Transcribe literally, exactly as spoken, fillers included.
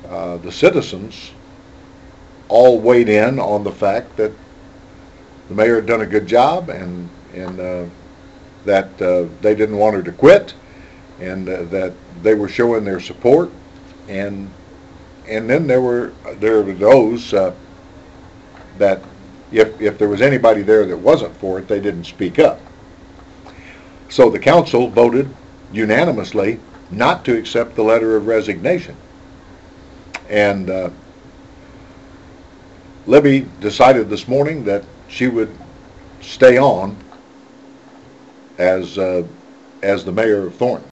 uh, the citizens all weighed in on the fact that the mayor had done a good job, and and uh, that uh, they didn't want her to quit, and uh, that they were showing their support. And and then there were there were those uh, that if if there was anybody there that wasn't for it, they didn't speak up. So the council voted unanimously not to accept the letter of resignation. And uh, Libby decided this morning that she would stay on as uh, as the mayor of Thornton.